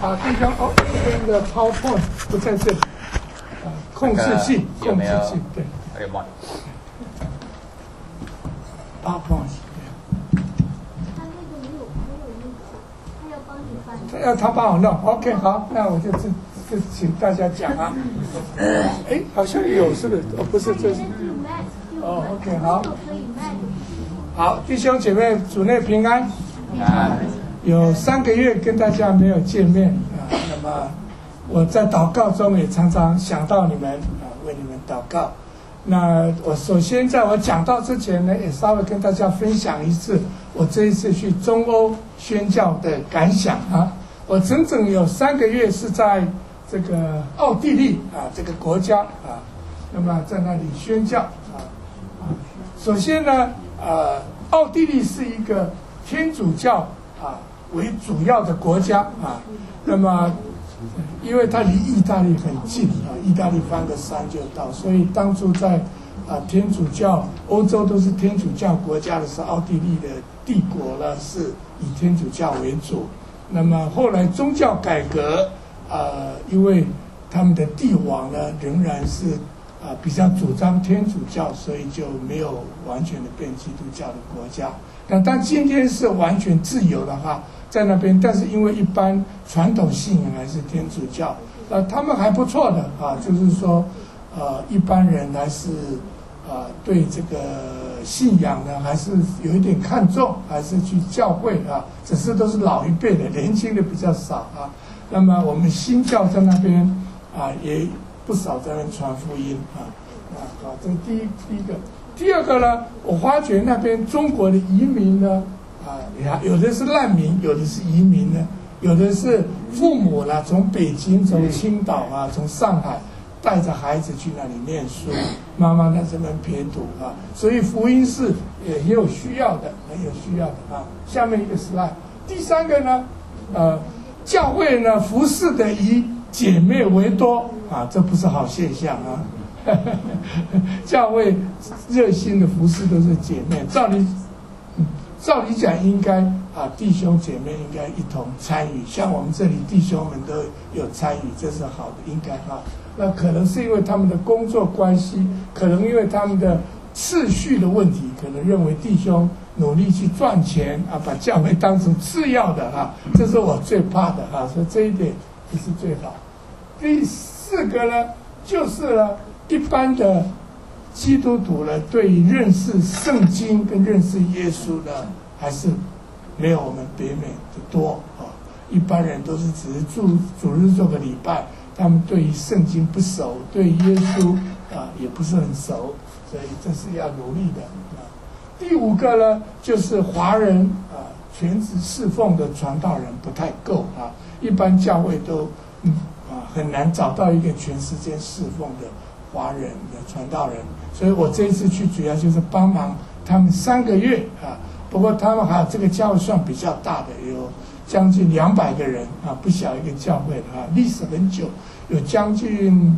好，弟兄，哦，这边的 PowerPoint 不在这里，控制器，控制器，对。PowerPoint。他帮我弄 ，OK， 好，那我就请大家讲啊。哎，好像有是不是？哦，不是，这是。哦 ，OK， 好。好，弟兄姐妹，主内平安。有3个月跟大家没有见面啊，那么我在祷告中也常常想到你们啊，为你们祷告。那我首先在我讲到之前呢，也稍微跟大家分享一次我这一次去中欧宣教的感想啊。我整整有3个月是在这个奥地利啊这个国家啊，那么在那里宣教啊。首先呢，奥地利是一个天主教为主要的国家啊，那么因为它离意大利很近啊，意大利翻个山就到，所以当初在天主教欧洲都是天主教国家的时候，奥地利的帝国呢是以天主教为主。那么后来宗教改革因为他们的帝王呢仍然是比较主张天主教，所以就没有完全的变基督教的国家。那但今天是完全自由的话，在那边，但是因为一般传统信仰还是天主教，他们还不错的就是说，一般人还是对这个信仰呢还是有一点看重，还是去教会只是都是老一辈的，年轻的比较少那么我们新教在那边也不少在那边传福音好，这是第一个。第二个呢，我发觉那边中国的移民呢，有的是难民，有的是移民呢，有的是父母呢从北京、从青岛从上海带着孩子去那里念书，妈妈在这边陪读所以福音是也有需要的，很有需要的下面一个 slide， 第三个呢，教会呢服侍的以姐妹为多这不是好现象教会热心的服侍都是姐妹，照理讲应该弟兄姐妹应该一同参与，像我们这里弟兄们都有参与，这是好的，应该那可能是因为他们的工作关系，可能因为他们的次序的问题，可能认为弟兄努力去赚钱把教会当成次要的这是我最怕的所以这一点不是最好。第4个呢，就是呢一般的基督徒呢，对于认识圣经跟认识耶稣呢，还是没有我们北美的多一般人都是只是主日做个礼拜，他们对于圣经不熟，对耶稣也不是很熟，所以这是要努力的第5个呢，就是华人全职侍奉的传道人不太够一般教会都很难找到一个全时间侍奉的华人的传道人，所以我这一次去主要就是帮忙他们3个月不过他们还有这个教会算比较大的，有将近200个人不小一个教会历史很久，有将近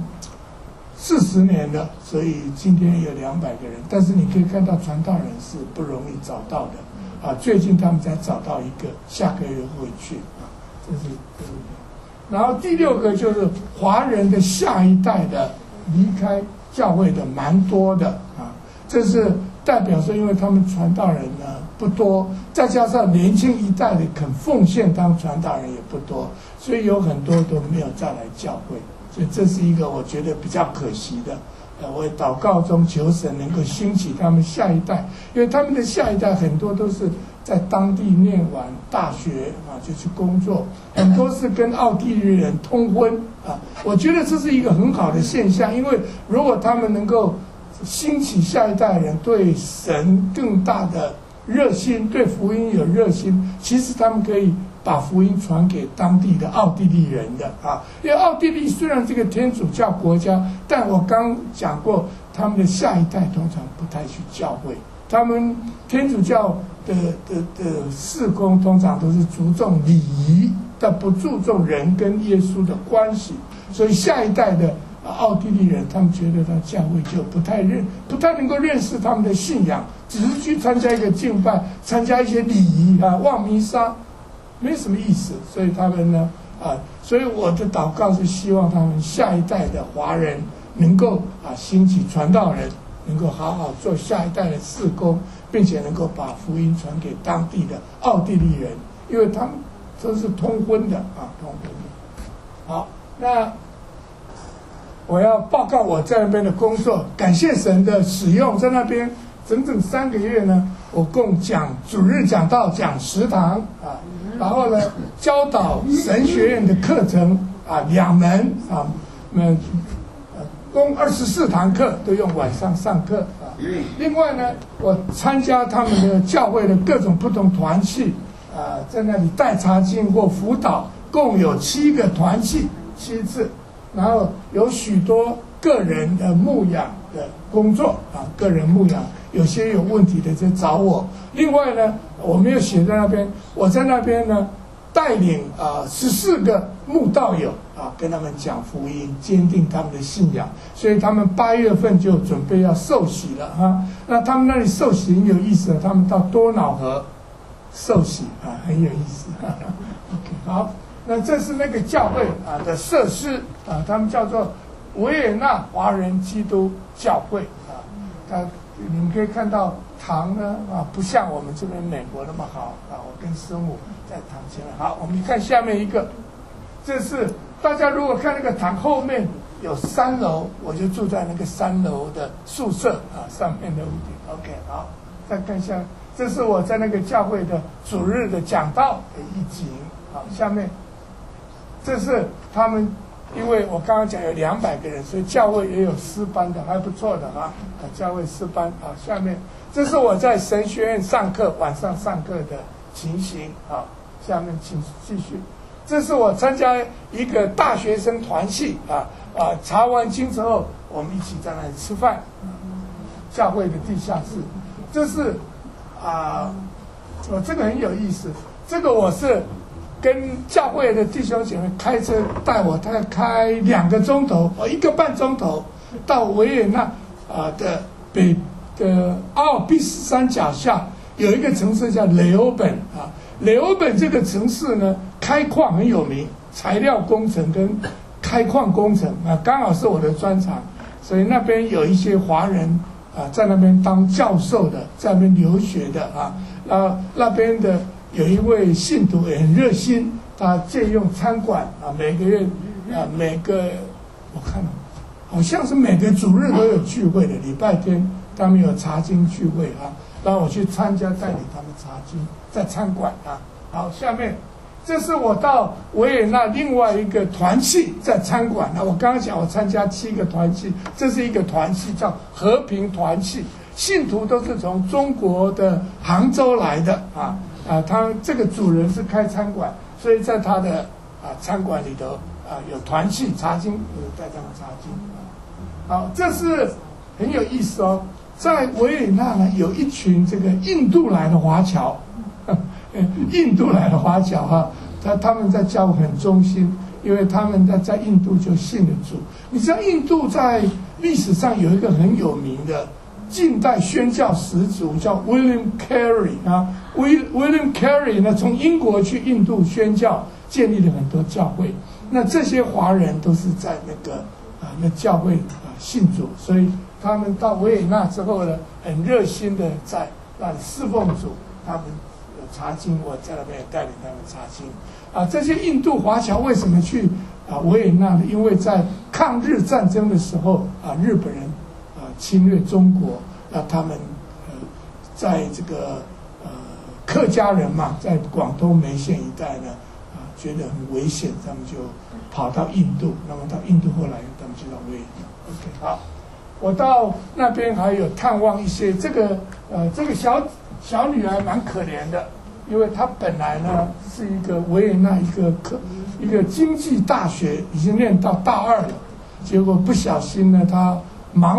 40年了，所以今天有200个人，但是你可以看到传道人是不容易找到的最近他们才找到一个，下个月会去这是然后第6个就是华人的下一代的离开教会的蛮多的这是代表说因为他们传道人呢不多，再加上年轻一代的肯奉献当传道人也不多，所以有很多都没有再来教会，所以这是一个我觉得比较可惜的我祷告中求神能够兴起他们下一代，因为他们的下一代很多都是在当地念完大学就去工作，很多是跟奥地利人通婚我觉得这是一个很好的现象，因为如果他们能够兴起下一代人对神更大的热心，对福音有热心，其实他们可以把福音传给当地的奥地利人的因为奥地利虽然这个天主教国家，但我刚讲过他们的下一代通常不太去教会，他们天主教的事工通常都是注重礼仪，但不注重人跟耶稣的关系，所以下一代的奥地利人他们觉得他教会就不太能够认识他们的信仰，只是去参加一个敬拜，参加一些礼仪望弥撒没什么意思，所以他们呢所以我的祷告是希望他们下一代的华人能够兴起传道人，能够好好做下一代的事工，并且能够把福音传给当地的奥地利人，因为他们都是通婚的通婚的。好，那我要报告我在那边的工作，感谢神的使用，在那边整整3个月呢，我共主日讲道讲10堂然后呢教导神学院的课程2门共24堂课都用晚上上课另外呢，我参加他们的教会的各种不同团契在那里带查经或辅导，共有7个团契7次，然后有许多个人的牧养的工作个人牧养，有些有问题的就找我。另外呢，我没有写在那边，我在那边呢带领14个慕道友跟他们讲福音，坚定他们的信仰，所以他们8月份就准备要受洗了那他们那里受洗很有意思他们到多瑙河受洗很有意思OK 好，那这是那个教会的设施他们叫做维也纳华人基督教会你们可以看到堂呢不像我们这边美国那么好我跟师母在堂前面。好，我们看下面一个，这是大家如果看那个堂后面有3楼，我就住在那个3楼的宿舍上面的屋顶。OK 好，再看一下，这是我在那个教会的主日的讲道的一景。好，下面这是他们，因为我刚刚讲有200个人，所以教会也有诗班的，还不错的教会诗班下面这是我在神学院上课，晚上上课的情形下面请继续。这是我参加一个大学生团契查完经之后，我们一起在那里吃饭，教会的地下室。这是这个很有意思，这个我是跟教会的弟兄姐妹开车带我，大概开2个钟头1个半钟头到维也纳的北的阿尔卑斯山脚下有一个城市叫雷欧本雷欧本这个城市呢，开矿很有名，材料工程跟开矿工程刚好是我的专长，所以那边有一些华人在那边当教授的，在那边留学的那边的有一位信徒也很热心，他借用餐馆每个月我看好像是每个主日都有聚会的，礼拜天他们有查经聚会然后我去参加，带领他们查经在餐馆好，下面这是我到维也纳另外一个团契在餐馆我刚刚讲我参加7个团契，这是一个团契叫和平团契，信徒都是从中国的杭州来的他这个主人是开餐馆，所以在他的餐馆里头有团契查经，带他们查经好，这是很有意思在维也纳呢有一群这个印度来的华侨印度来的华侨他们在教会很忠心，因为他们在印度就信了主。你知道印度在历史上有一个很有名的近代宣教始祖叫 William Carey William Carey 呢从英国去印度宣教，建立了很多教会，那这些华人都是在那教会信主，所以他们到维也纳之后呢，很热心的在那里侍奉主，他们查经，我在那边也带领他们查经这些印度华侨为什么去维也纳呢？因为在抗日战争的时候日本人侵略中国，他们在这个客家人嘛，在广东梅县一带呢觉得很危险，他们就跑到印度，那么到印度后来他们就到维也纳。 OK 好，我到那边还有探望一些这个小女孩蛮可怜的，因为她本来呢是一个维也纳一个经济大学已经念到大2了，结果不小心呢她盲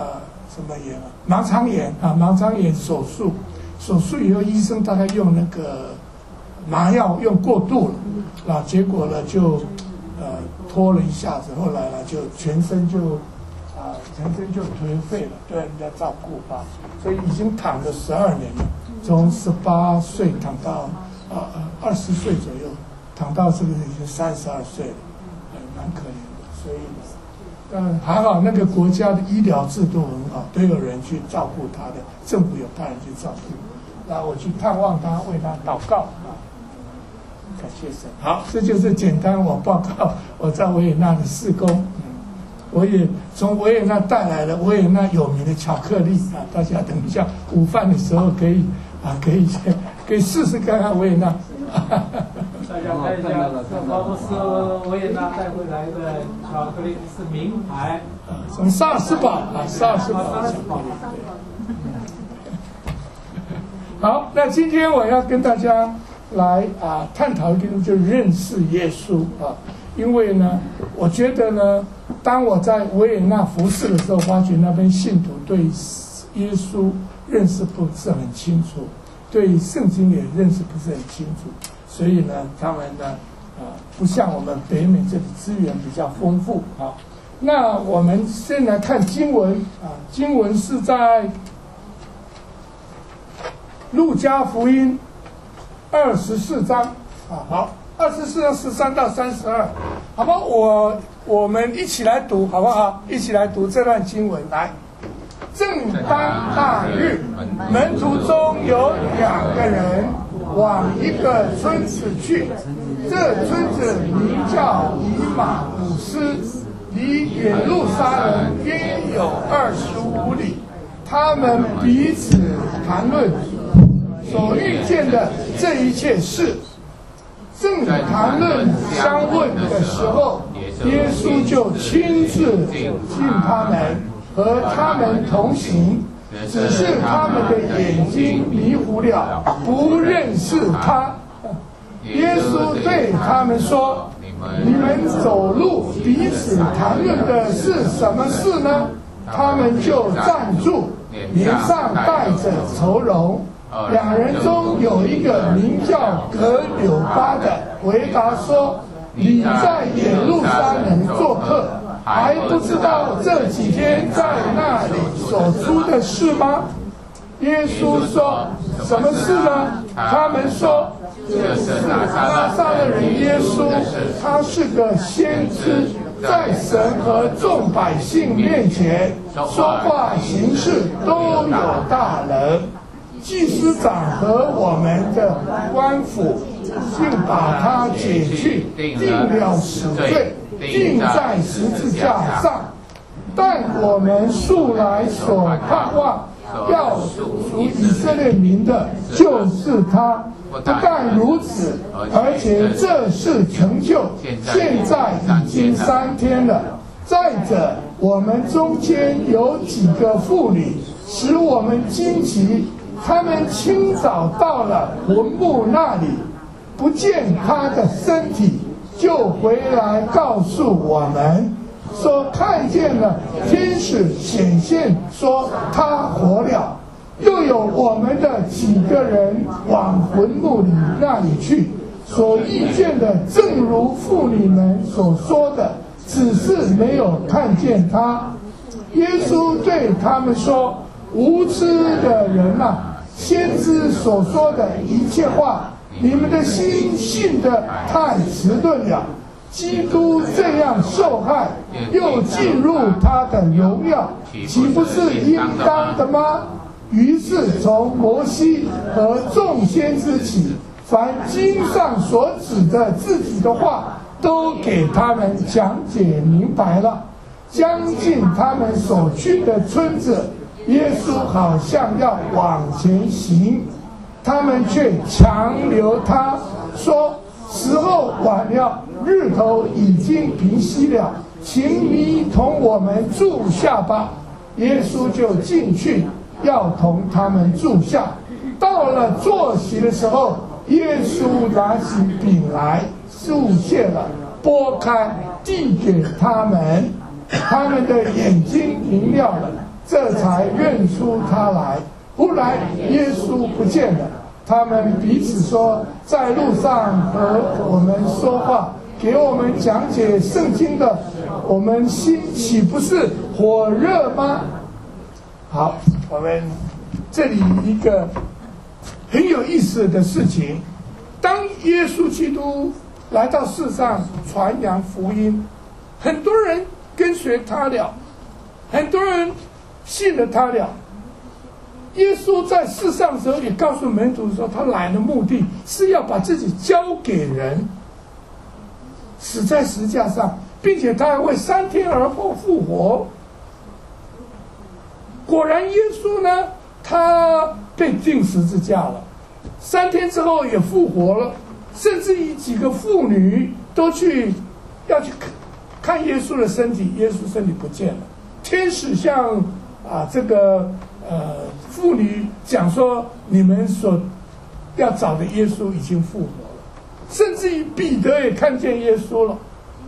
肠炎手术以后医生大概用那个麻药用过度了，结果呢就拖了一下子，后来呢就全身就颓废了，对人家照顾所以已经躺了12年了，从18岁躺到20岁左右， 躺到这个已经32岁了，蛮可怜的。所以，还好那个国家的医疗制度很好，都有人去照顾他的，政府有派人去照顾。那我去探望他，为他祷告啊，感谢神。好，这就是简单我报告我在维也纳的事工。我也从维也纳带来了维也纳有名的巧克力啊，大家等一下午饭的时候可以试试看看维也纳。 大家看一下，这包括是维也纳带回来的巧克力，是名牌， 从萨尔斯堡啊，萨尔斯堡。好，那今天我要跟大家来探讨一个，就是认识耶稣啊。因为呢，我觉得呢，当我在维也纳服侍的时候，发觉那边信徒对耶稣认识不是很清楚，对圣经也认识不是很清楚，所以呢，他们呢，不像我们北美这里资源比较丰富啊。那我们先来看经文啊，经文是在路加福音24章啊，好。24章13到32，好吧，我们一起来读，好不好？一起来读这段经文。来，正当那日，门徒中有2个人往一个村子去，这村子名叫以马忤斯，离耶路撒冷约有25里。他们彼此谈论所遇见的这一切事。正谈论相问的时候，耶稣就亲自进他们，和他们同行，只是他们的眼睛迷糊了，不认识他。耶稣对他们说：“你们走路彼此谈论的是什么事呢？”他们就站住，脸上带着愁容。2人中有一个名叫格柳巴的回答说：“你在耶路撒冷做客，还不知道这几天在那里所出的事吗？”耶稣说：“什么事呢？”他们说：“就是拿撒勒人耶稣，他是个先知，在神和众百姓面前说话行事都有大能。祭司长和我们的官府竟把他解去，定了死罪，钉在十字架上。但我们素来所盼望要属以色列民的，就是他。不但如此，而且这事成就，现在已经3天了。再者，我们中间有几个妇女，使我们惊奇。他们清早到了坟墓那里，不见他的身体，就回来告诉我们，说看见了天使显现，说他活了。又有我们的几个人往坟墓里那里去，所遇见的正如妇女们所说的，只是没有看见他。耶稣对他们说：“无知的人啊，先知所说的一切话，你们的心信得太迟钝了。基督这样受害，又进入他的荣耀，岂不是应当的吗？”于是从摩西和众先知起，凡经上所指的自己的话，都给他们讲解明白了。将近他们所去的村子，耶稣好像要往前行，他们却强留他，说：“时候晚了，日头已经平息了，请你同我们住下吧。”耶稣就进去，要同他们住下。到了坐席的时候，耶稣拿起饼来，祝谢了，拨开，递给他们，他们的眼睛明亮了，这才认出他来。忽然耶稣不见了，他们彼此说：“在路上和我们说话，给我们讲解圣经的，我们心岂不是火热吗？”好，我们这里一个很有意思的事情，当耶稣基督来到世上传扬福音，很多人跟随他了，很多人信了他了。耶稣在世上的时候也告诉门徒说，他来的目的是要把自己交给人，死在十字架上，并且他还会3天而后复活。果然耶稣呢，他被钉十字架了，3天之后也复活了，甚至于几个妇女都要去看耶稣的身体，耶稣身体不见了。天使向这个妇女讲说，你们所要找的耶稣已经复活了，甚至于彼得也看见耶稣了。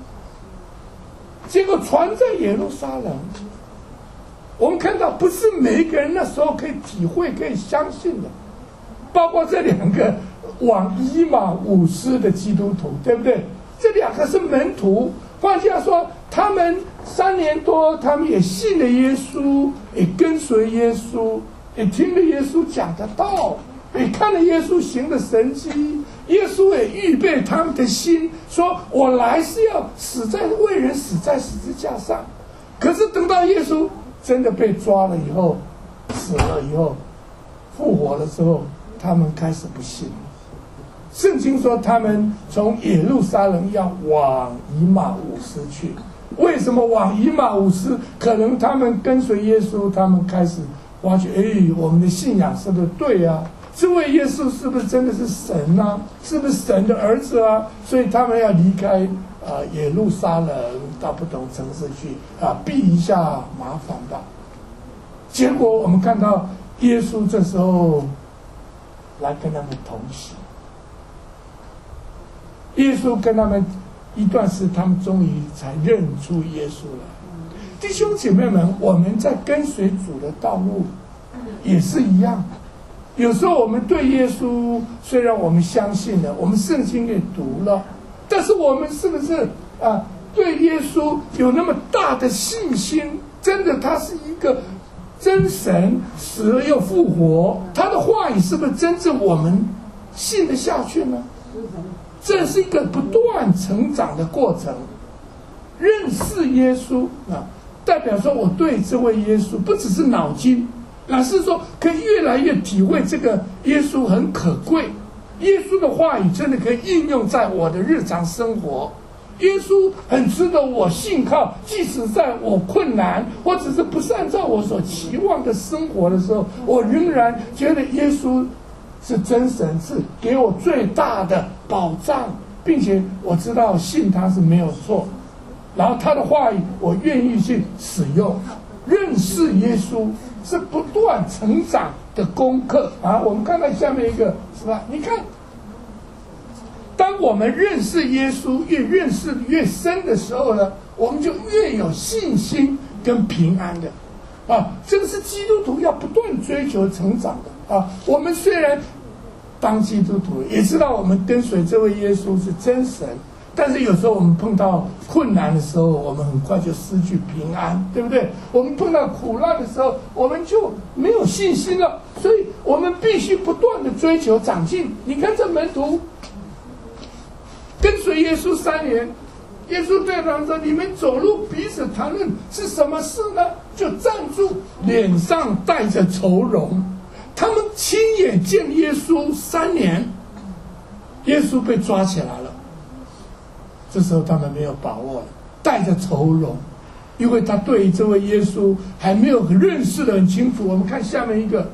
结果传在耶路撒冷，我们看到不是每一个人那时候可以体会、可以相信的，包括这2个往以马忤斯的基督徒，对不对？这2个是门徒，换句话说，他们3年多，他们也信了耶稣，也跟随耶稣，也听了耶稣讲的道，也看了耶稣行的神迹。耶稣也预备他们的心，说我来是要为人死在十字架上。可是等到耶稣真的被抓了以后，死了以后，复活了之后，他们开始不信。圣经说他们从耶路撒冷要往以马忤斯去。为什么往以马忤斯？可能他们跟随耶稣，他们开始挖掘，我们的信仰是不是对啊？这位耶稣是不是真的是神啊？是不是神的儿子啊？所以他们要离开耶路撒冷，到不同城市去避一下麻烦吧。结果我们看到耶稣这时候来跟他们同行，耶稣跟他们一段时，他们终于才认出耶稣来。弟兄姐妹们，我们在跟随主的道路也是一样。有时候我们对耶稣，虽然我们相信了，我们圣经也读了，但是我们是不是对耶稣有那么大的信心？真的他是一个真神，死了又复活，他的话语是不是真正我们信得下去呢？这是一个不断成长的过程。认识耶稣代表说我对这位耶稣不只是脑筋，而是说可以越来越体会这个耶稣很可贵，耶稣的话语真的可以应用在我的日常生活。耶稣很值得我信靠，即使在我困难或者是不是按照我所期望的生活的时候，我仍然觉得耶稣是真神，是给我最大的保障，并且我知道信他是没有错，然后他的话语我愿意去使用。认识耶稣是不断成长的功课我们看到下面一个是吧？你看，当我们认识耶稣越认识越深的时候呢，我们就越有信心跟平安的这个是基督徒要不断追求成长的我们虽然当基督徒，也知道我们跟随这位耶稣是真神，但是有时候我们碰到困难的时候，我们很快就失去平安，对不对？我们碰到苦难的时候，我们就没有信心了，所以我们必须不断的追求长进。你看这门徒跟随耶稣3年，耶稣对他们说：“你们走路彼此谈论是什么事呢？”就站住，脸上带着愁容。他们亲眼见耶稣3年，耶稣被抓起来了。这时候他们没有把握了，带着愁容，因为他对于这位耶稣还没有认识得很清楚。我们看下面一个，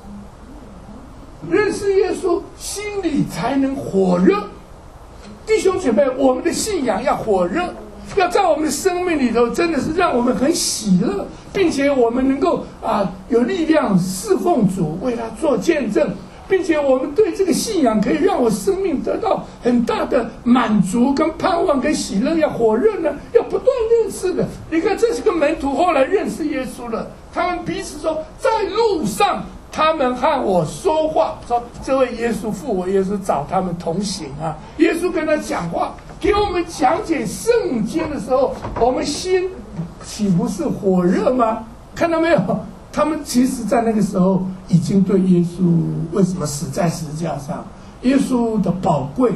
认识耶稣，心里才能火热。弟兄姐妹，我们的信仰要火热，要在我们的生命里头真的是让我们很喜乐，并且我们能够有力量侍奉主，为他做见证，并且我们对这个信仰可以让我生命得到很大的满足跟盼望跟喜乐。要火热呢，要不断认识的。你看这些个门徒后来认识耶稣了，他们彼此说，在路上他们和我说话，说这位耶稣复活耶稣找他们同行耶稣跟他讲话，给我们讲解圣经的时候，我们心岂不是火热吗？看到没有？他们其实在那个时候已经对耶稣为什么死在十字架上，耶稣的宝贵，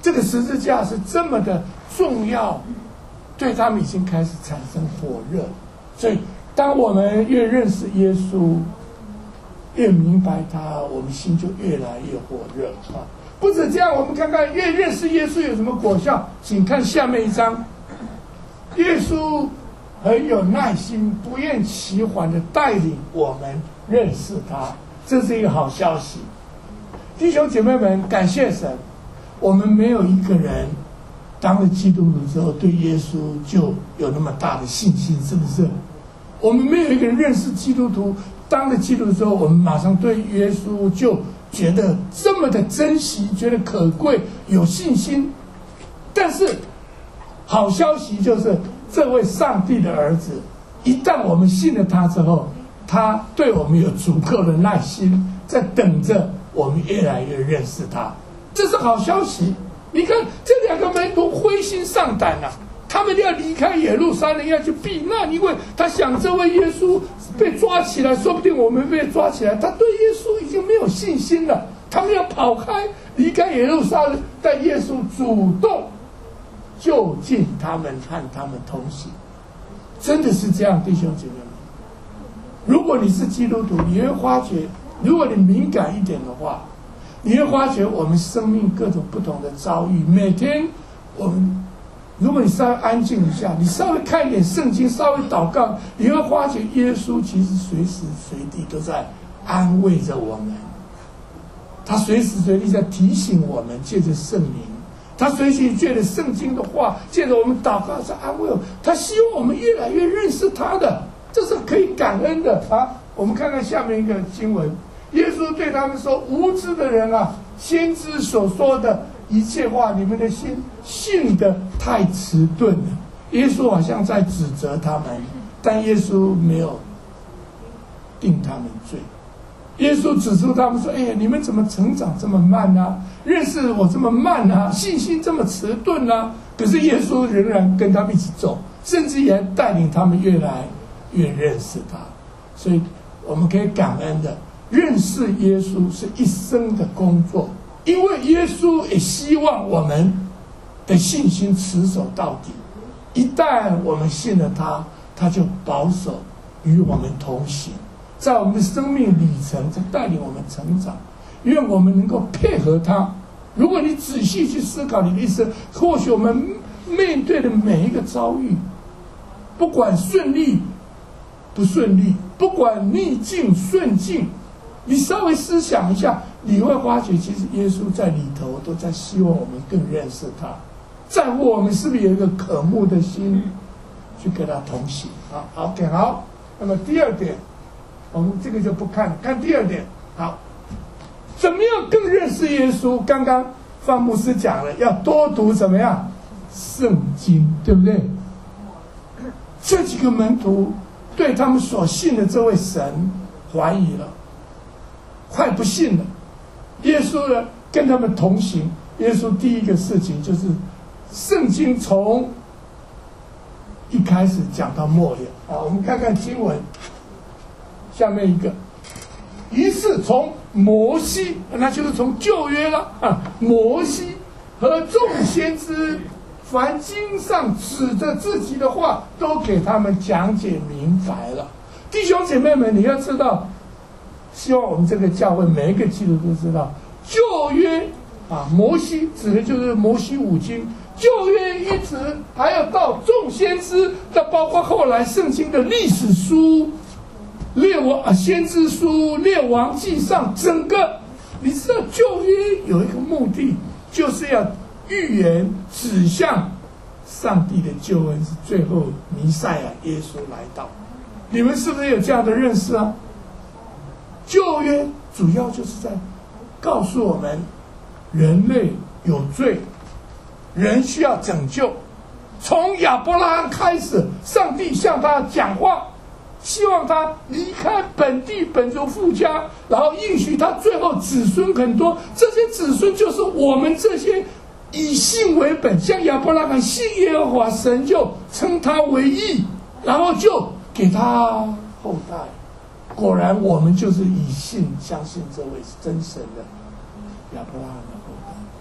这个十字架是这么的重要，对他们已经开始产生火热。所以当我们越认识耶稣，越明白他，我们心就越来越火热啊！不止这样，我们看看越认识耶稣有什么果效，请看下面一章。耶稣很有耐心，不厌其烦的带领我们认识他，这是一个好消息。弟兄姐妹们，感谢神，我们没有一个人当了基督徒之后对耶稣就有那么大的信心，是不是？我们没有一个人认识基督徒，当了基督徒之后，我们马上对耶稣就觉得这么的珍惜，觉得可贵，有信心。但是好消息就是，这位上帝的儿子，一旦我们信了他之后，他对我们有足够的耐心，在等着我们越来越认识他，这是好消息。你看这两个门徒灰心丧胆啊，他们要离开耶路撒冷，要去避难，因为他想这位耶稣被抓起来，说不定我们被抓起来，他对耶稣已经没有信心了。他们要跑开，离开耶路撒冷，但耶稣主动就近他们，和他们同行。真的是这样，弟兄姐妹们。如果你是基督徒，你会发觉，如果你敏感一点的话，你会发觉我们生命各种不同的遭遇。每天我们，如果你稍微安静一下，你稍微看一点圣经，稍微祷告，你会发觉耶稣其实随时随地都在安慰着我们。他随时随地在提醒我们，借着圣灵，他随时借着圣经的话，借着我们祷告在安慰我们。他希望我们越来越认识他的，这是可以感恩的啊！我们看看下面一个经文。耶稣对他们说：“无知的人啊，先知所说的一切话，你们的心信得太迟钝了。”耶稣好像在指责他们，但耶稣没有定他们罪。耶稣指出他们说：“哎呀，你们怎么成长这么慢啊？认识我这么慢啊？信心这么迟钝啊？”可是耶稣仍然跟他们一起走，甚至也带领他们越来越认识他。所以我们可以感恩的。认识耶稣是一生的工作，因为耶稣也希望我们的信心持守到底。一旦我们信了他，他就保守与我们同行，在我们的生命旅程在带领我们成长。愿我们能够配合他。如果你仔细去思考你的一生，或许我们面对的每一个遭遇，不管顺利不顺利，不管逆境顺境，你稍微思想一下，你会发觉其实耶稣在里头都在希望我们更认识他，在乎我们是不是有一个渴慕的心去跟他同行。好 ，OK， 好。那么第二点，我们这个就不看，看第二点。好，怎么样更认识耶稣？刚刚范牧师讲了，要多读怎么样圣经，对不对？这几个门徒对他们所信的这位神怀疑了，快不信了。耶稣呢跟他们同行，耶稣第一个事情就是圣经从一开始讲到末了。好，我们看看经文下面一个。于是从摩西，那就是从旧约了啊，摩西和众先知，凡经上指着自己的话，都给他们讲解明白了。弟兄姐妹们，你要知道，希望我们这个教会每一个基督徒都知道，旧约啊，摩西指的就是摩西五经，旧约一直还要到众先知，到包括后来圣经的历史书、先知书、列王记上，整个你知道旧约有一个目的，就是要预言指向上帝的救恩是最后弥赛亚耶稣来到。你们是不是有这样的认识啊？旧约主要就是在告诉我们，人类有罪，人需要拯救。从亚伯拉罕开始，上帝向他讲话，希望他离开本地本族父家，然后应许他最后子孙很多，这些子孙就是我们这些以信为本，像亚伯拉罕信耶和华，神就称他为义，然后就给他后代。果然我们就是以信相信这位是真神的亚伯拉罕的后代。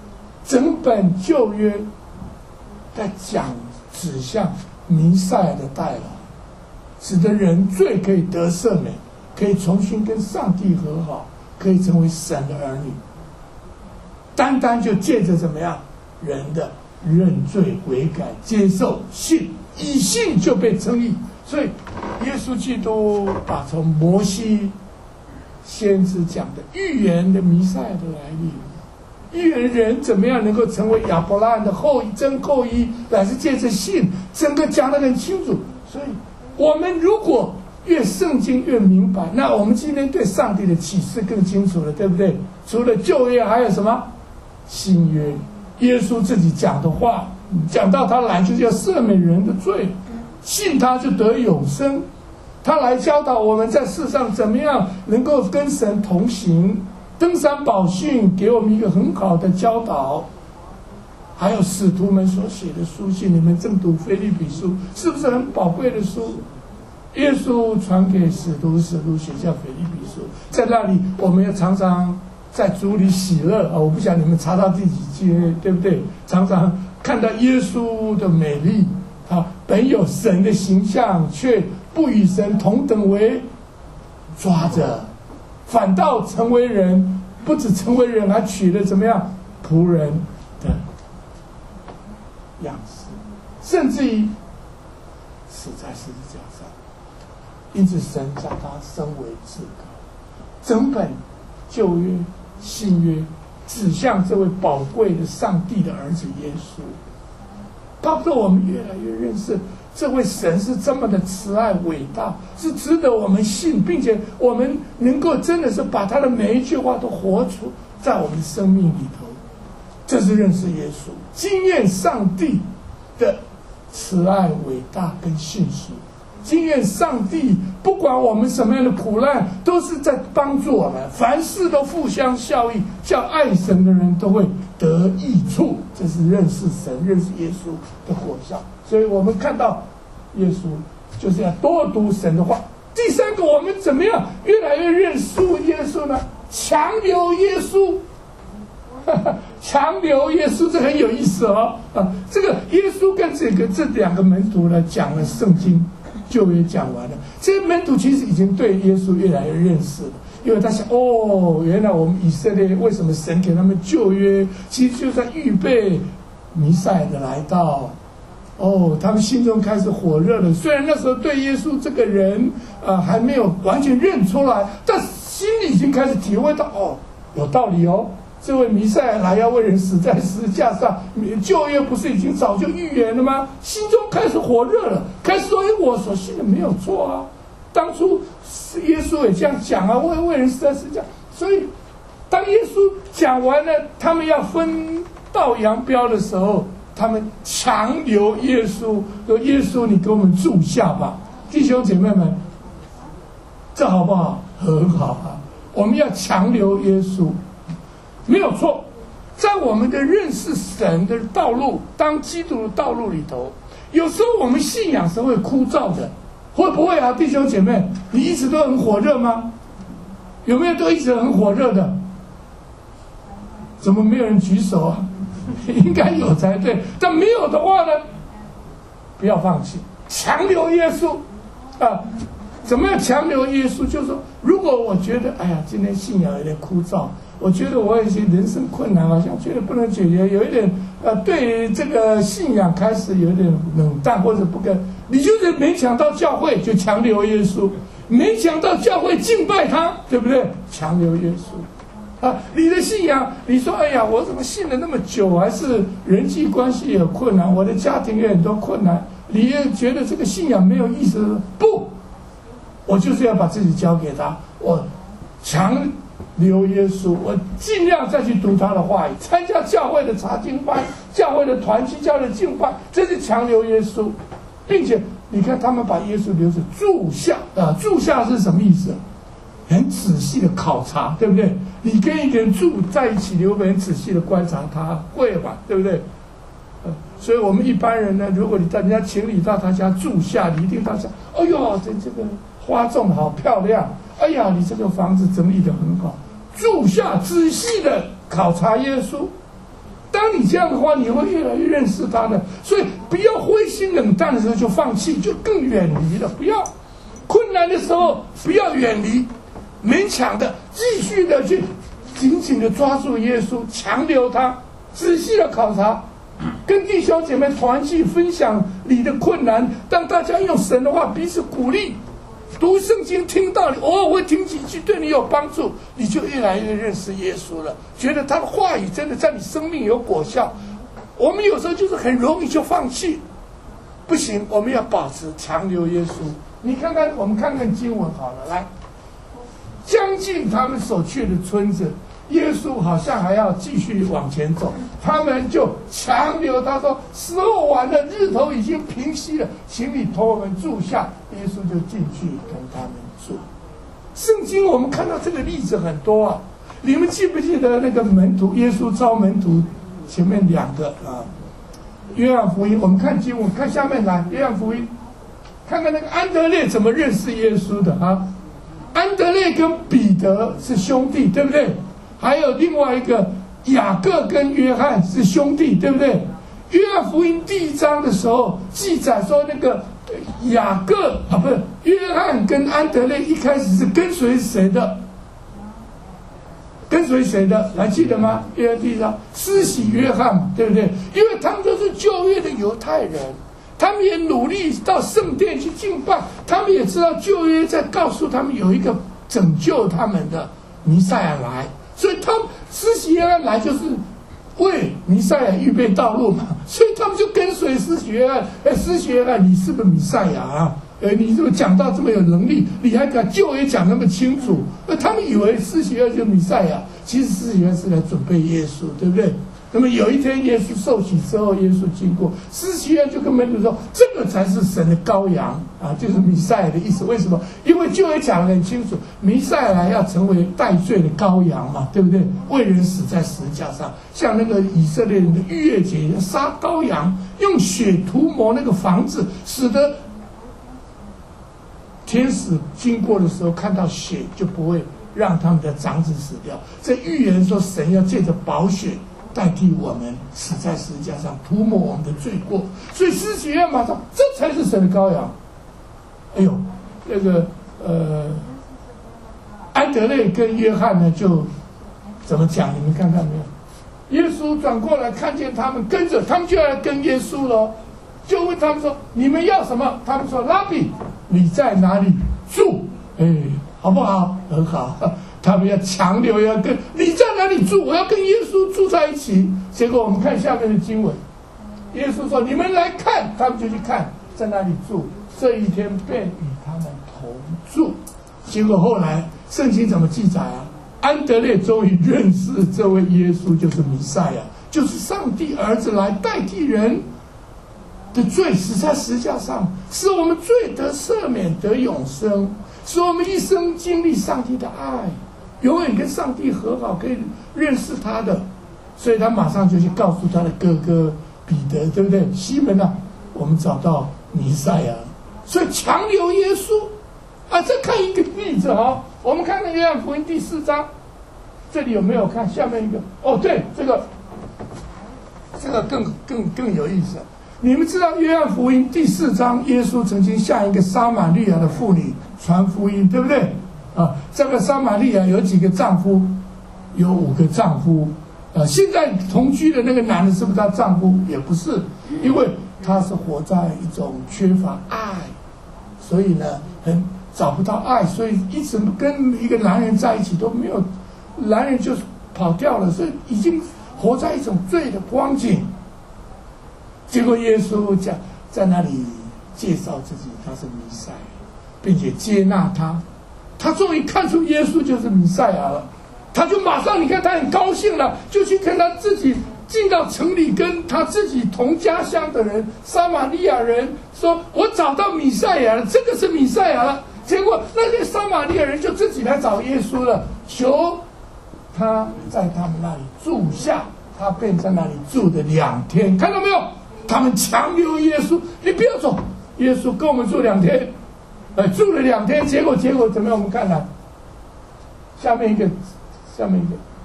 整本旧约在指向弥赛亚的带来，使得人罪可以得赦免，可以重新跟上帝和好，可以成为神的儿女。单单就借着怎么样人的认罪悔改接受信，以信就被称义。所以耶稣基督把从摩西先知讲的预言的弥赛亚的来历，预言人怎么样能够成为亚伯拉罕的真后裔，乃是借着信，整个讲得很清楚。所以我们如果越圣经越明白，那我们今天对上帝的启示更清楚了，对不对？除了旧约还有什么新约？耶稣自己讲的话，讲到他来就是要赦免人的罪，信他就得永生。他来教导我们在世上怎么样能够跟神同行。登山宝训给我们一个很好的教导，还有使徒们所写的书信，你们正读腓立比书，是不是很宝贵的书？耶稣传给使徒，使徒写下腓立比书，在那里我们要常常在主里喜乐啊！我不想你们查到第几节，对不对？常常看到耶稣的美丽啊，本有神的形象，却不与神同等为抓着，反倒成为人，不止成为人，还取了怎么样仆人的样式，甚至于死在十字架上。因此神将他升为至高。整本旧约新约指向这位宝贵的上帝的儿子耶稣，帮助我们越来越认识这位神是这么的慈爱伟大，是值得我们信，并且我们能够真的是把他的每一句话都活出在我们的生命里头。这是认识耶稣，经验上帝的慈爱伟大跟信实，经验上帝不管我们什么样的苦难，都是在帮助我们，凡事都互相效益，叫爱神的人都会得益处。这是认识神、认识耶稣的果效。所以我们看到耶稣就是要多读神的话。第三个，我们怎么样越来越认识耶稣呢？强留耶稣。强留耶稣，这很有意思哦。这个耶稣跟这两个门徒呢讲了圣经，旧约讲完了。这些门徒其实已经对耶稣越来越认识了，因为他想，原来我们以色列为什么神给他们旧约，其实就在预备弥赛亚的来到。他们心中开始火热了。虽然那时候对耶稣这个人还没有完全认出来，但心里已经开始体会到，有道理哦。这位弥赛亚来要为人死在十字架上，旧约不是已经早就预言了吗？心中开始火热了，开始说：我所信的没有错啊！当初耶稣也这样讲啊，为人死在十字架。所以，当耶稣讲完了，他们要分道扬镳的时候，他们强留耶稣，说：耶稣，你给我们住下吧！弟兄姐妹们，这好不好？很好啊！我们要强留耶稣。没有错，在我们的认识神的道路，当基督的道路里头，有时候我们信仰是会枯燥的，会不会啊？弟兄姐妹，你一直都很火热吗？有没有都一直很火热的？怎么没有人举手啊？应该有才对，但没有的话呢，不要放弃，强留耶稣啊！怎么样强留耶稣？就是说，如果我觉得今天信仰有点枯燥，我觉得我有一些人生困难，好像觉得不能解决，有一点对这个信仰开始有点冷淡或者不跟，你就是没抢到教会就强留耶稣，没抢到教会敬拜他，对不对？强留耶稣你的信仰，你说我怎么信了那么久，还是人际关系有困难，我的家庭有很多困难，你也觉得这个信仰没有意思？不，我就是要把自己交给他，我强留耶稣，我尽量再去读他的话语，参加教会的查经班、教会的团契、教会的敬拜，这是强留耶稣。并且你看他们把耶稣留着住下住下是什么意思？很仔细的考察，对不对？你跟一个人住在一起，你会很仔细的观察他，会吧？对不对？所以我们一般人呢，如果你人家请你到他家住下，你一定到家，这个花种好漂亮，你这个房子整理得很好。住下，仔细的考察耶稣， 当你这样的话，你会越来越认识他的。所以不要灰心冷淡的时候就放弃，就更远离了。不要困难的时候不要远离，勉强的继续的去紧紧的抓住耶稣，强留他，仔细的考察，跟弟兄姐妹团聚，分享你的困难，让大家用神的话彼此鼓励。读圣经听道理，偶尔会听几句，对你有帮助，你就越来越认识耶稣了，觉得他的话语真的在你生命有果效。我们有时候就是很容易就放弃，不行，我们要保持强留耶稣。你看看，我们看看经文好了，来，将近他们所去的村子，耶稣好像还要继续往前走，他们就强留他说：“时候晚了，日头已经平息了，请你同我们住下。”耶稣就进去跟他们住。圣经我们看到这个例子很多啊，你们记不记得那个门徒？耶稣招门徒前面2个啊，约翰福音，我们看经文，看下面来，约翰福音，看看那个安德烈怎么认识耶稣的啊？安德烈跟彼得是兄弟，对不对？还有另外一个雅各跟约翰是兄弟，对不对？约翰福音第1章的时候记载说，那个雅各啊，不是约翰跟安德烈一开始是跟随谁的？跟随谁的？还记得吗？约翰第1章，施洗约翰，对不对？因为他们都是旧约的犹太人，他们也努力到圣殿去敬拜，他们也知道旧约在告诉他们有一个拯救他们的弥赛亚来。所以他们施洗约翰来就是为弥赛亚预备道路嘛，所以他们就跟随施洗约翰。施洗约翰，你是不是弥赛亚啊？你怎么讲到这么有能力？你还敢旧约讲那么清楚？他们以为施洗约翰就是弥赛亚，其实施洗约翰是来准备耶稣，对不对？那么有一天耶稣受洗之后，耶稣经过，施洗约翰就跟门徒说：“这个才是神的羔羊啊，就是弥赛亚的意思。”为什么？因为旧约讲得很清楚，弥赛亚要成为代罪的羔羊嘛，对不对？为人死在十字架上，像那个以色列人的逾越节杀羔羊，用血涂抹那个房子，使得天使经过的时候看到血就不会让他们的长子死掉。这预言说神要借着宝血代替我们死在十字架上，涂抹我们的罪过。所以施洗约翰马上，这才是神的羔羊。哎呦，那个安德烈跟约翰呢，就怎么讲？你们看看没有？耶稣转过来看见他们跟着，他们就要跟耶稣了，就问他们说：“你们要什么？”他们说：“拉比，你在哪里住？”哎，好不好？很好。他们要强留，要跟你在哪里住，我要跟耶稣住在一起。结果我们看下面的经文，耶稣说：“你们来看。”他们就去看，在哪里住。这一天便与他们同住。结果后来圣经怎么记载啊？安德烈终于认识这位耶稣就是弥赛亚，就是上帝儿子来代替人的罪，死在十字架上，使我们罪得赦免，得永生，使我们一生经历上帝的爱，永远跟上帝和好，可以认识他的。所以他马上就去告诉他的哥哥彼得，对不对？西门啊，我们找到弥赛亚。所以强留耶稣啊！再看一个例子啊，我们看那约翰福音第4章，这里有没有看下面一个？哦，对，这个更有意思。你们知道约翰福音第4章，耶稣曾经向一个撒玛利亚的妇女传福音，对不对？啊，这个撒玛利亚有几个丈夫？有5个丈夫。现在同居的那个男的是不是她丈夫？也不是，因为他是活在一种缺乏爱，所以呢，找不到爱，所以一直跟一个男人在一起都没有，男人就跑掉了，所以已经活在一种罪的光景。结果耶稣讲在那里介绍自己，他是弥赛亚，并且接纳他，他终于看出耶稣就是弥赛亚了，他就马上，你看他很高兴了，就去跟他自己进到城里，跟他自己同家乡的人撒玛利亚人说：“我找到弥赛亚了，这个是弥赛亚了。”结果那些撒玛利亚人就自己来找耶稣了，求他在他们那里住下。他便在那里住了2天，看到没有？他们强留耶稣，你不要走。耶稣跟我们住2天，住了2天，结果怎么样？我们看看下面一个，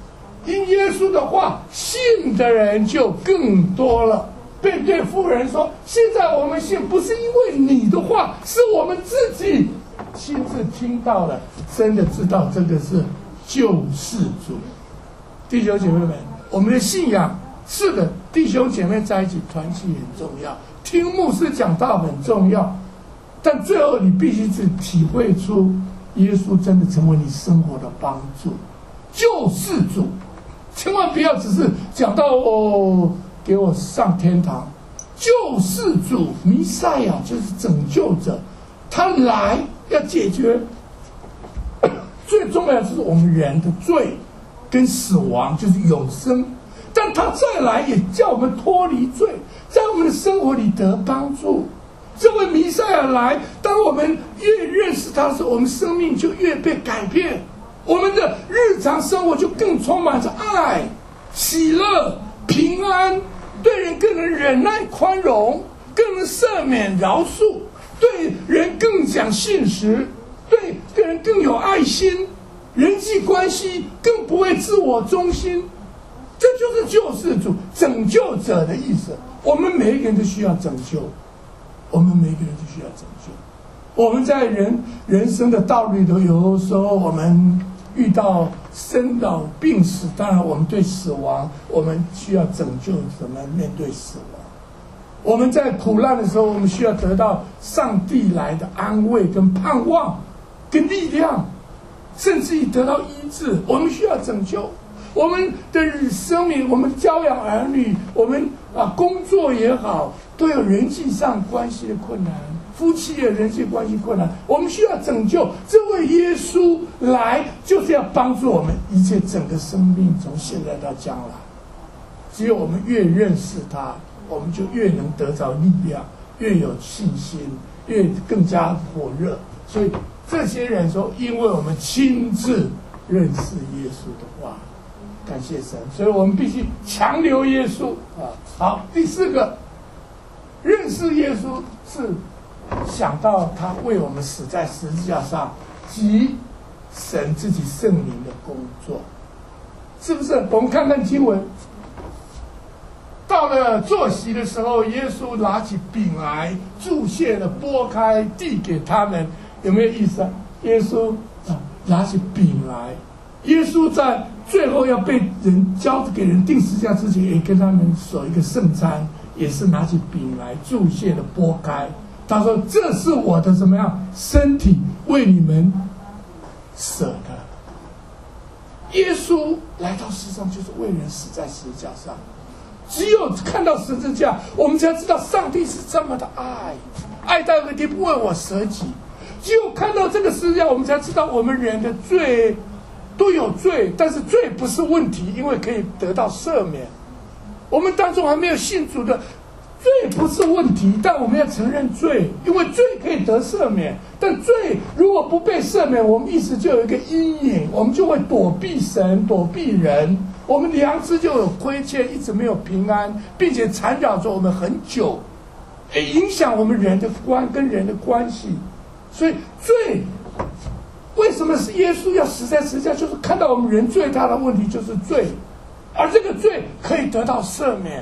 因耶稣的话，信的人就更多了。便对妇人说：“现在我们信，不是因为你的话，是我们自己亲自听到了，真的知道这个是救世主。”弟兄姐妹们，我们的信仰是的，弟兄姐妹在一起团契很重要，听牧师讲道很重要，但最后你必须是体会出耶稣真的成为你生活的帮助，救世主。千万不要只是讲到给我上天堂。救世主弥赛亚就是拯救者，他来要解决最重要的是我们人的罪跟死亡，就是永生。但他再来也叫我们脱离罪，在我们的生活里得帮助。这位弥赛亚来，当我们越认识他的时候，我们生命就越被改变，我们的日常生活就更充满着爱、喜乐、平安，对人更能忍耐宽容，更能赦免饶恕，对人更讲信实，对人更有爱心，人际关系更不会自我中心。这就是救世主、拯救者的意思。我们每一个人都需要拯救，我们每一个人都需要拯救。我们在人生的道路里头，有时候我们遇到生老病死，当然我们对死亡，我们需要拯救，怎么面对死亡。我们在苦难的时候，我们需要得到上帝来的安慰跟盼望跟力量，甚至于得到医治。我们需要拯救我们的生命，我们教养儿女，我们工作也好，都有人际上关系的困难，夫妻也人际关系困难，我们需要拯救。这位耶稣来就是要帮助我们一切整个生命，从现在到将来。只有我们越认识他，我们就越能得着力量，越有信心，越更加火热。所以这些人说，因为我们亲自认识耶稣的话，感谢神，所以我们必须强留耶稣啊。好，第四个，认识耶稣是想到他为我们死在十字架上，及神自己圣灵的工作，是不是？我们看看经文，到了坐席的时候，耶稣拿起饼来，祝谢了，拨开，递给他们，有没有意思啊？耶稣拿起饼来，耶稣在最后要被人交给人钉十字架之前，也跟他们守一个圣餐，也是拿起饼来，祝谢了，拨开。他说：“这是我的怎么样身体，为你们舍的。”耶稣来到世上，就是为人死在十字架上。只有看到十字架，我们才知道上帝是这么的爱到一个地步为我舍己。只有看到这个十字架，我们才知道我们人的罪都有罪，但是罪不是问题，因为可以得到赦免。我们当中还没有信主的，罪不是问题，但我们要承认罪，因为罪可以得赦免。但罪如果不被赦免，我们一直就有一个阴影，我们就会躲避神，躲避人，我们良知就有亏欠，一直没有平安，并且缠绕着我们很久，影响我们人的跟人的关系。所以罪为什么是耶稣要死在十字架，就是看到我们人最大的问题就是罪，而这个罪可以得到赦免。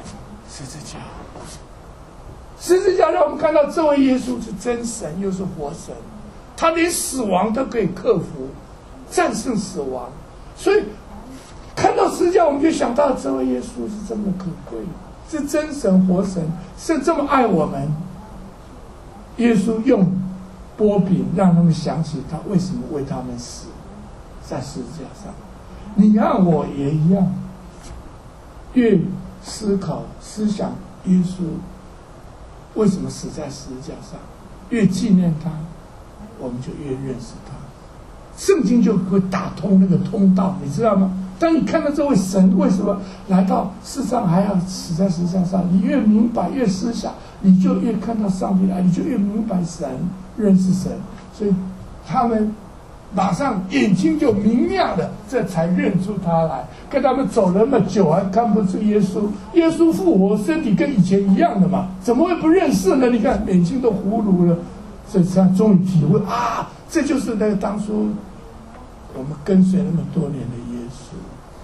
十字架让我们看到这位耶稣是真神又是活神，他连死亡都可以克服，战胜死亡。所以看到十字架，我们就想到这位耶稣是这么可贵，是真神活神，是这么爱我们。耶稣用拨饼让他们想起他为什么为他们死在十字架上。你和我也一样，越思考思想耶稣为什么死在十字架上，越纪念他，我们就越认识他，圣经就会打通那个通道，你知道吗？当你看到这位神为什么来到世上还要死在十字架上，你越明白越思想，你就越看到上帝的爱，你就越明白神，认识神。所以他们马上眼睛就明亮了，这才认出他来。跟他们走了那么久还看不出耶稣，耶稣复活身体跟以前一样的嘛，怎么会不认识呢？你看眼睛都糊涂了。所以他终于体会啊，这就是那个当初我们跟随那么多年的耶稣。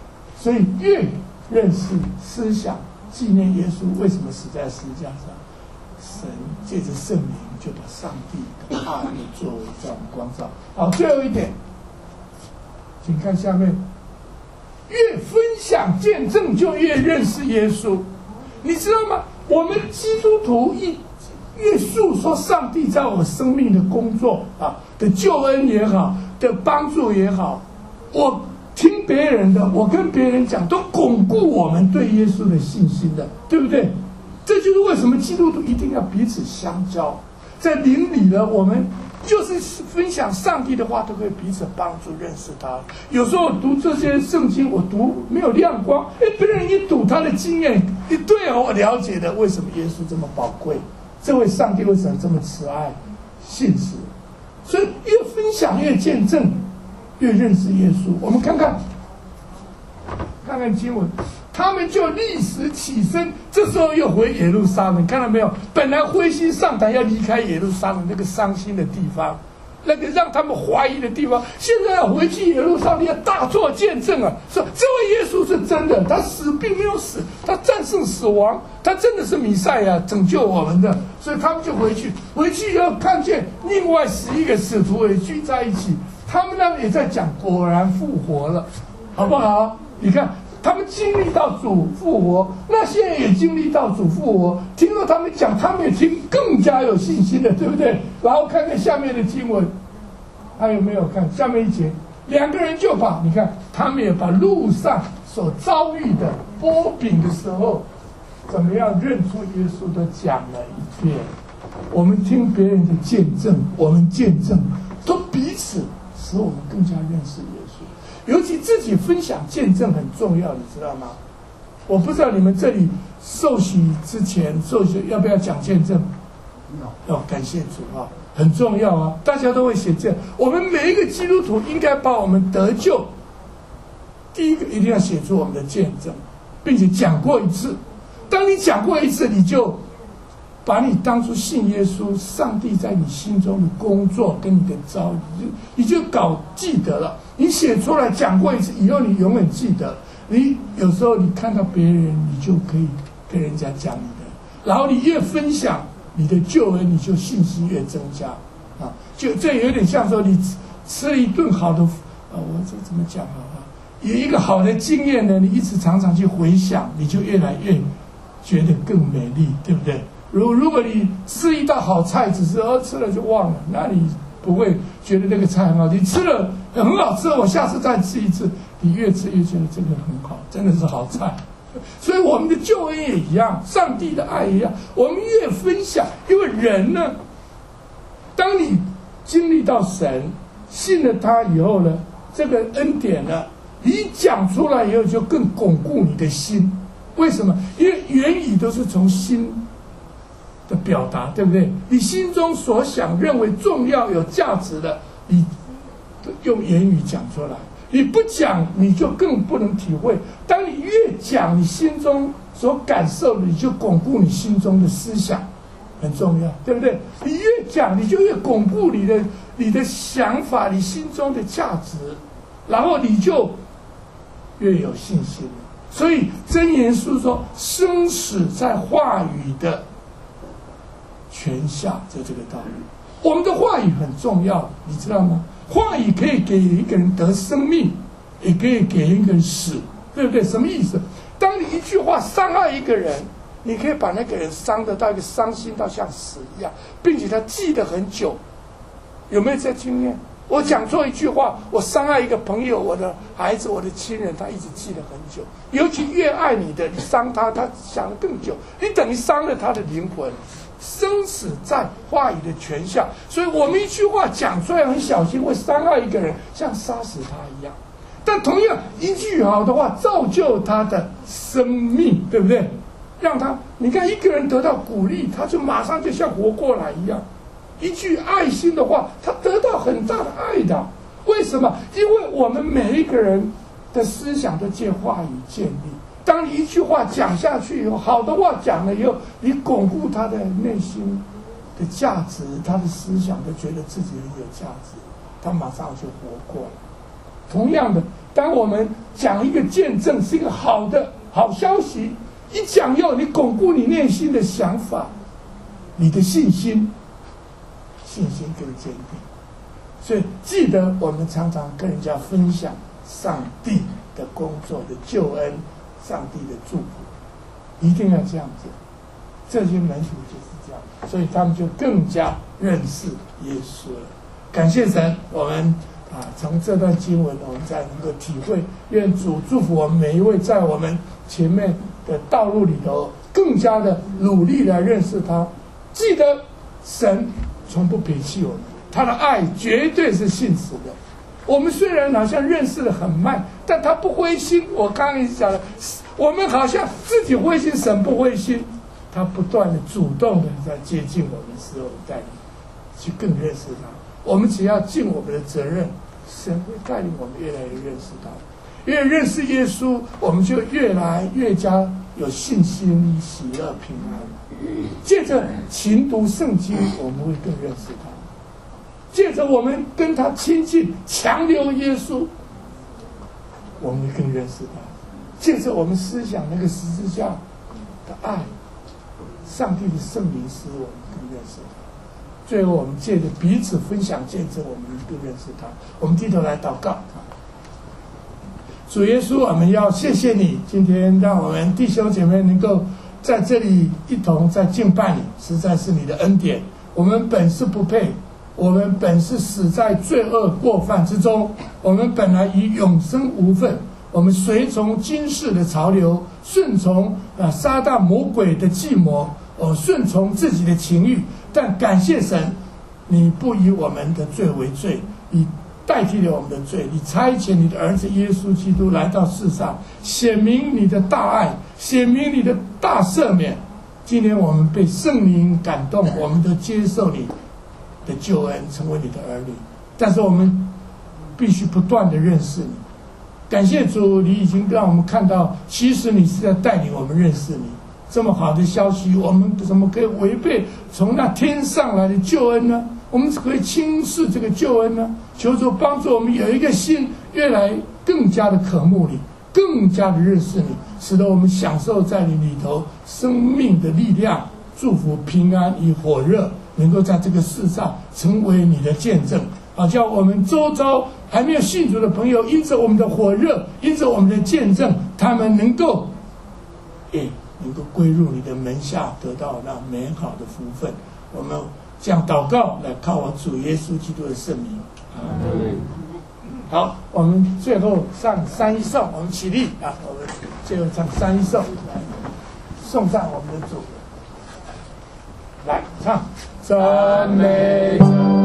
所以越认识思想纪念耶稣为什么死在十字架上，神借着圣灵就把上帝的爱的作为在我们光照。好，最后一点，请看下面，越分享见证就越认识耶稣，你知道吗？我们基督徒越诉说上帝在我生命的工作的救恩也好，的帮助也好，我听别人的，我跟别人讲，都巩固我们对耶稣的信心的，对不对？这就是为什么基督徒一定要彼此相交，在灵里呢，我们就是分享上帝的话，都可以彼此帮助认识他。有时候我读这些圣经，我读没有亮光，别人一读他的经验一对我了解的，为什么耶稣这么宝贵，这位上帝为什么这么慈爱信实。所以越分享越见证，越认识耶稣。我们看看经文，他们就立时起身，这时候又回耶路撒冷，看到没有？本来灰心丧胆要离开耶路撒冷那个伤心的地方，那个让他们怀疑的地方，现在要回去耶路撒冷，要大做见证啊！说这位耶稣是真的，他死并没有死，他战胜死亡，他真的是弥赛亚，拯救我们的。所以他们就回去以后看见另外11个使徒也聚在一起，他们呢也在讲，果然复活了，好不好？你看。他们经历到主复活，那些人也经历到主复活，听到他们讲，他们也听更加有信心的，对不对？然后看看下面的经文，还有没有看下面一节？2个人就把，你看他们也把路上所遭遇的剥饼的时候，怎么样认出耶稣都讲了一遍。我们听别人的见证，我们见证，都彼此使我们更加认识耶稣。尤其自己分享见证很重要，你知道吗？我不知道你们这里受洗之前要不要讲见证？感谢主啊，很重要啊！大家都会写见，我们每一个基督徒应该把我们得救，第一个一定要写出我们的见证，并且讲过一次。当你讲过一次，你就把你当初信耶稣，上帝在你心中的工作跟你的遭遇，你就记得了。你写出来讲过一次以后，你永远记得。你有时候你看到别人，你就可以跟人家讲你的，然后你越分享你的救恩，你就信心越增加啊！就这有点像说你吃了一顿好的我这怎么讲啊？有一个好的经验呢，你一直常常去回想，你就越来越觉得更美丽，对不对？如果你吃一道好菜，只是吃了就忘了，那你不会觉得那个菜很好。你吃了很好吃，我下次再吃一次，你越吃越觉得这个很好，真的是好菜。所以我们的救恩也一样，上帝的爱一样，我们越分享，因为人呢，当你经历到神，信了他以后呢，这个恩典呢，你讲出来以后就更巩固你的心。为什么？因为言语都是从心的表达，对不对？你心中所想、认为重要、有价值的，你用言语讲出来。你不讲，你就更不能体会。当你越讲，你心中所感受的，你就巩固你心中的思想，很重要，对不对？你越讲，你就越巩固你的想法，你心中的价值，然后你就越有信心。所以箴言书说，生死在话语的权下，就这个道理。我们的话语很重要，你知道吗？话语可以给一个人得生命，也可以给一个人死，对不对？什么意思？当你一句话伤害一个人，你可以把那个人伤得到一个伤心到像死一样，并且他记得很久。有没有这经验？我讲错一句话，我伤害一个朋友、我的孩子、我的亲人，他一直记得很久。尤其越爱你的，你伤他，他想得更久，你等于伤了他的灵魂。生死在话语的权下，所以我们一句话讲出来很小心，会伤害一个人，像杀死他一样。但同样一句好的话，造就他的生命，对不对？让他，你看一个人得到鼓励，他就马上就像活过来一样。一句爱心的话，他得到很大的爱的。为什么？因为我们每一个人的思想都借话语建立。当你一句话讲下去以后，好的话讲了以后，你巩固他的内心的价值，他的思想都觉得自己很有价值，他马上就活过来。同样的， 当我们讲一个见证是一个好消息，一讲以后，你巩固你内心的想法，你的信心更坚定。所以记得我们常常跟人家分享上帝的工作的救恩，上帝的祝福，一定要这样子。这些门徒就是这样，所以他们就更加认识耶稣了。感谢神，我们从这段经文我们才能够体会，愿主祝福我们每一位在我们前面的道路里头更加的努力来认识他。记得神从不撇弃我们，他的爱绝对是信实的。我们虽然好像认识的很慢，但他不灰心。我刚刚也讲了，我们好像自己灰心，神不灰心，他不断的主动的在接近我们，使我们带领去更认识他。我们只要尽我们的责任，神会带领我们越来越认识他。越认识耶稣，我们就越来越加有信心、喜乐、平安。借着勤读圣经，我们会更认识他；借着我们跟他亲近，强留耶稣，我们会更认识他；借着我们思想那个十字架的爱，上帝的圣灵使我们更认识他。最后，我们借着彼此分享见证，我们更认识他。我们低头来祷告。主耶稣，我们要谢谢你，今天让我们弟兄姐妹能够在这里一同在敬拜你，实在是你的恩典。我们本是不配，我们本是死在罪恶过犯之中，我们本来与永生无分，我们随从今世的潮流，顺从撒旦魔鬼的计谋，顺从自己的情欲。但感谢神，你不以我们的罪为罪，你代替了我们的罪，你差遣你的儿子耶稣基督来到世上，显明你的大爱，显明你的大赦免。今天我们被圣灵感动，我们都接受你的救恩，成为你的儿女。但是我们必须不断的认识你。感谢主，你已经让我们看到，其实你是在带领我们认识你。这么好的消息，我们怎么可以违背从那天上来的救恩呢？我们可以轻视这个救恩呢？求主帮助我们有一个心，越来更加的渴慕你，更加的认识你，使得我们享受在你里头生命的力量、祝福、平安与火热，能够在这个世上成为你的见证。好叫我们周遭还没有信主的朋友，因着我们的火热，因着我们的见证，他们能够归入你的门下，得到那美好的福分。我们这样祷告，来靠我主耶稣基督的圣名。好，我们最后上三一颂，我们起立啊！我们最后唱三一颂，来颂赞我们的主。来唱，赞美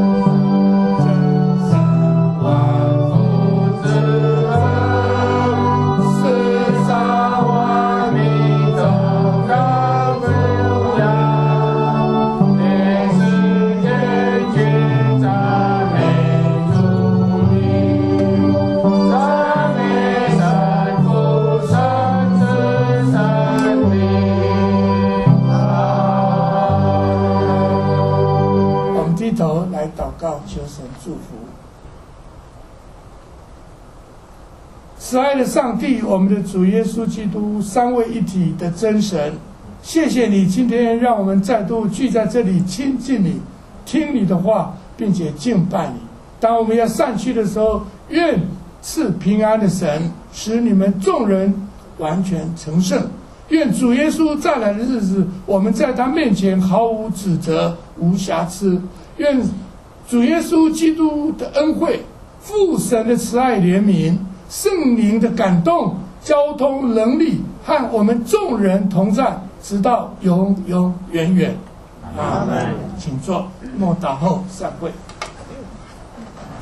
头来祷告，求神祝福。慈爱的上帝，我们的主耶稣基督，三位一体的真神，谢谢你今天让我们再度聚在这里亲近你，听你的话，并且敬拜你。当我们要散去的时候，愿赐平安的神使你们众人完全成圣。愿主耶稣再来的日子，我们在他面前毫无指责，无瑕疵。愿主耶稣基督的恩惠、父神的慈爱怜悯、圣灵的感动、交通能力和我们众人同在，直到永永远远。阿们。请坐，默祷后散会。